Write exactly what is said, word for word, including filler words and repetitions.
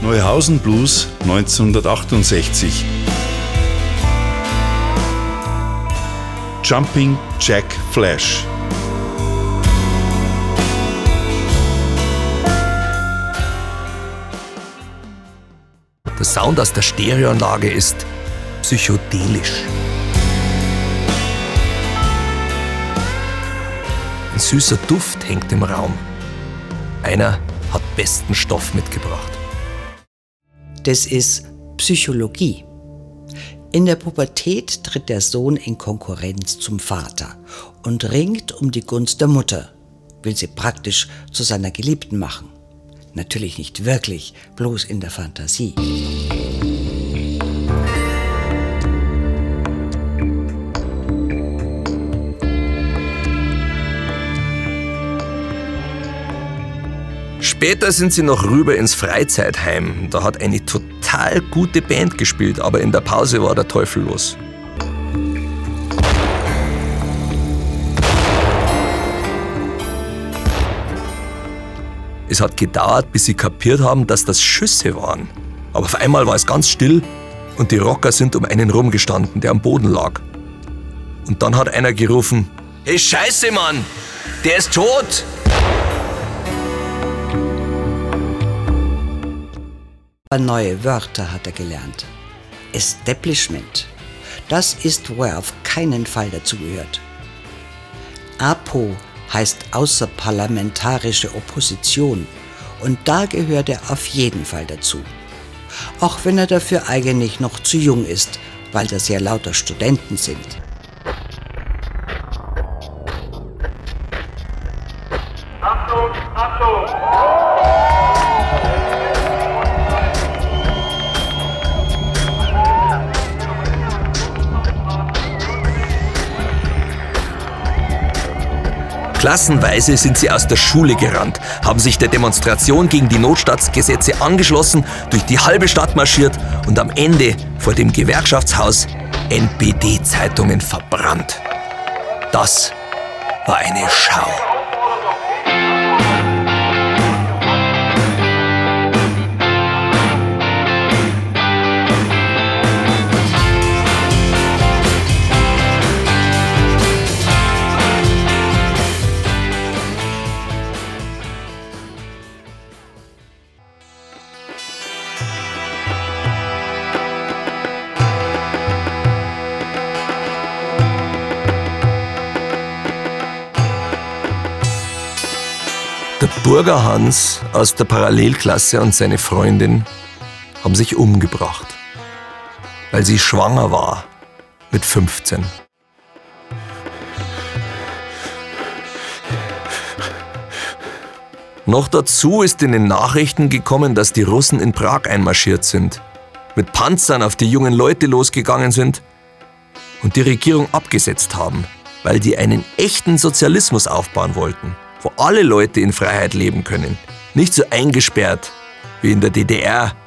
Neuhausen Blues neunzehnhundertachtundsechzig. Jumping Jack Flash. Der Sound aus der Stereoanlage ist psychedelisch. Ein süßer Duft hängt im Raum. Einer hat besten Stoff mitgebracht. Das ist Psychologie. In der Pubertät tritt der Sohn in Konkurrenz zum Vater und ringt um die Gunst der Mutter, will sie praktisch zu seiner Geliebten machen. Natürlich nicht wirklich, bloß in der Fantasie. Später sind sie noch rüber ins Freizeitheim. Da hat eine total gute Band gespielt, aber in der Pause war der Teufel los. Es hat gedauert, bis sie kapiert haben, dass das Schüsse waren. Aber auf einmal war es ganz still und die Rocker sind um einen rumgestanden, der am Boden lag. Und dann hat einer gerufen: Hey, Scheiße, Mann! Der ist tot! Neue Wörter hat er gelernt. Establishment. Das ist, wo er auf keinen Fall dazugehört. A P O heißt außerparlamentarische Opposition und da gehört er auf jeden Fall dazu. Auch wenn er dafür eigentlich noch zu jung ist, weil das ja lauter Studenten sind. Achtung, Achtung! Klassenweise sind sie aus der Schule gerannt, haben sich der Demonstration gegen die Notstandsgesetze angeschlossen, durch die halbe Stadt marschiert und am Ende vor dem Gewerkschaftshaus N P D-Zeitungen verbrannt. Das war eine Schau. Der Burger Hans aus der Parallelklasse und seine Freundin haben sich umgebracht, weil sie schwanger war mit fünfzehn. Noch dazu ist in den Nachrichten gekommen, dass die Russen in Prag einmarschiert sind, mit Panzern auf die jungen Leute losgegangen sind und die Regierung abgesetzt haben, weil die einen echten Sozialismus aufbauen wollten, wo alle Leute in Freiheit leben können, nicht so eingesperrt wie in der D D R